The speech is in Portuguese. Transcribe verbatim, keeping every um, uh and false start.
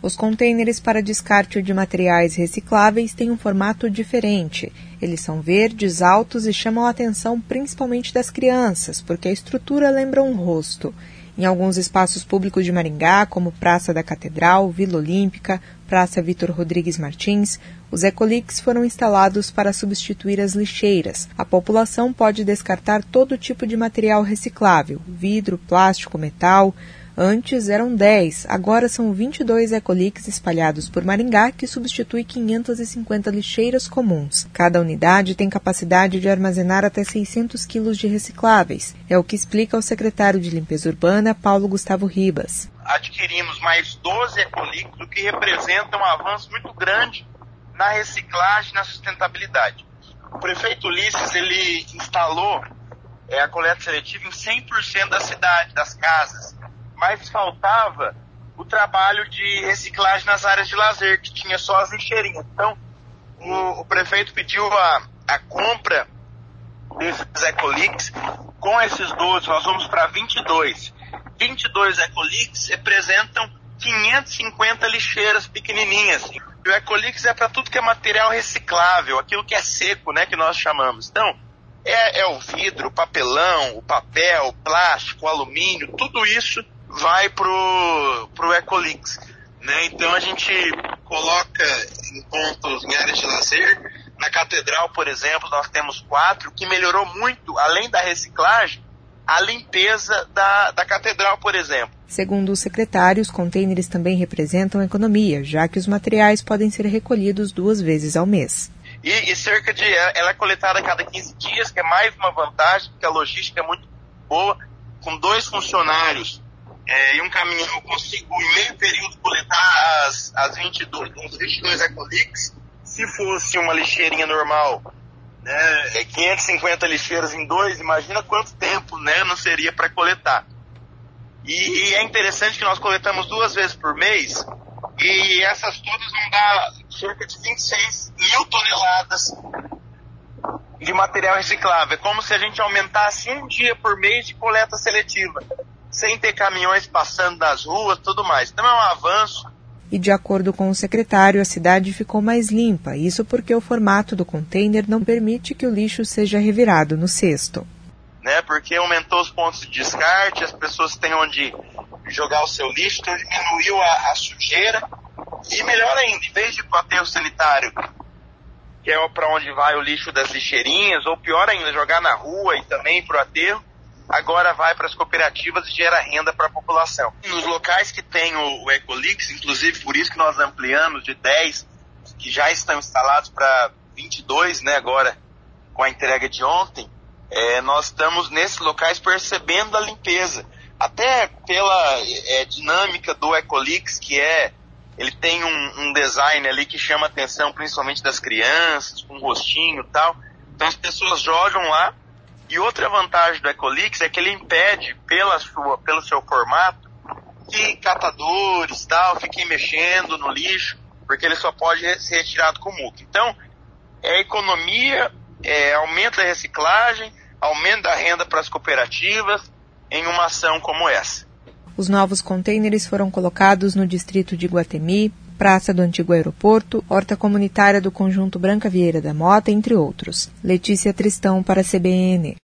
Os contêineres para descarte de materiais recicláveis têm um formato diferente. Eles são verdes, altos e chamam a atenção principalmente das crianças, porque a estrutura lembra um rosto. Em alguns espaços públicos de Maringá, como Praça da Catedral, Vila Olímpica, Praça Vitor Rodrigues Martins, os Ecolix foram instalados para substituir as lixeiras. A população pode descartar todo tipo de material reciclável, vidro, plástico, metal. Antes eram dez, agora são vinte e dois Ecolix espalhados por Maringá, que substitui quinhentas e cinquenta lixeiras comuns. Cada unidade tem capacidade de armazenar até seiscentos quilos de recicláveis. É o que explica o secretário de Limpeza Urbana, Paulo Gustavo Ribas. Adquirimos mais doze Ecolix, o que representa um avanço muito grande na reciclagem e na sustentabilidade. O prefeito Ulisses, ele instalou é, a coleta seletiva em cem por cento da cidade, das casas. Mas faltava o trabalho de reciclagem nas áreas de lazer, que tinha só as lixeirinhas. Então, o, o prefeito pediu a, a compra desses Ecolix. Com esses doze, nós vamos para vinte e dois. vinte e dois Ecolix representam quinhentas e cinquenta lixeiras pequenininhas. E o Ecolix é para tudo que é material reciclável, aquilo que é seco, né, que nós chamamos. Então, é, é o vidro, o papelão, o papel, o plástico, o alumínio, tudo isso vai pro, pro Ecolix, né? Então a gente coloca em pontos, em áreas de lazer. Na Catedral, por exemplo, nós temos quatro, que melhorou muito, além da reciclagem, a limpeza da, da Catedral, por exemplo. Segundo o secretário, os contêineres também representam economia, já que os materiais podem ser recolhidos duas vezes ao mês. E, e cerca de, ela é coletada a cada quinze dias, que é mais uma vantagem, porque a logística é muito boa. Com dois funcionários é, e um caminhão, eu consigo em meio período coletar as, as vinte e dois, os vinte e dois Ecolix. Se fosse uma lixeirinha normal, né, é quinhentas e cinquenta lixeiras em dois, imagina quanto tempo, né, não seria para coletar. E, e é interessante que nós coletamos duas vezes por mês, e essas todas vão dar cerca de vinte e seis mil toneladas de material reciclável. É como se a gente aumentasse um dia por mês de coleta seletiva, sem ter caminhões passando nas ruas e tudo mais. Então é um avanço. E de acordo com o secretário, a cidade ficou mais limpa, isso porque o formato do container não permite que o lixo seja revirado no cesto. Né, porque aumentou os pontos de descarte, as pessoas têm onde jogar o seu lixo, então diminuiu a, a sujeira. E melhor ainda, em vez de ir para o aterro sanitário, que é para onde vai o lixo das lixeirinhas, ou pior ainda, jogar na rua e também para o aterro, agora vai para as cooperativas e gera renda para a população. Nos locais que tem o, o Ecolix, inclusive por isso que nós ampliamos de dez, que já estão instalados para vinte e dois, né, agora com a entrega de ontem, é, nós estamos nesses locais percebendo a limpeza. Até pela é, dinâmica do Ecolix, que é, ele tem um, um design ali que chama a atenção principalmente das crianças, com um rostinho e tal. Então as pessoas jogam lá. E outra vantagem do Ecolix é que ele impede, pela sua, pelo seu formato, que catadores e tal fiquem mexendo no lixo, porque ele só pode ser retirado com muque. Então, é economia, é aumento da reciclagem, aumento da renda para as cooperativas em uma ação como essa. Os novos contêineres foram colocados no distrito de Iguatemi, Praça do Antigo Aeroporto, Horta Comunitária do Conjunto Branca Vieira da Mota, entre outros. Letícia Tristão para a C B N.